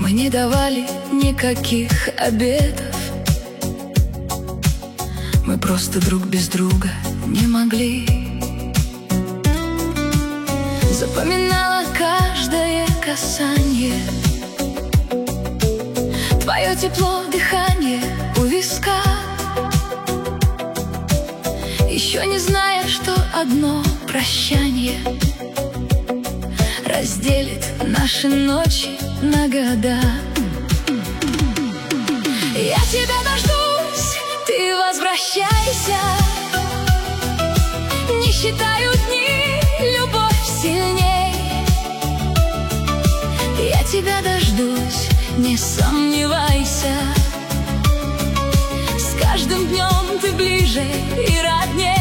Мы не давали никаких обетов, мы просто друг без друга не могли. Запоминала каждое касание, твое тепло, дыхание у виска, еще не зная, что одно прощание разделит наши ночи на года. Я тебя дождусь, ты возвращайся. Не считаю дни, любовь сильней. Я тебя дождусь, не сомневайся. С каждым днем ты ближе и родней.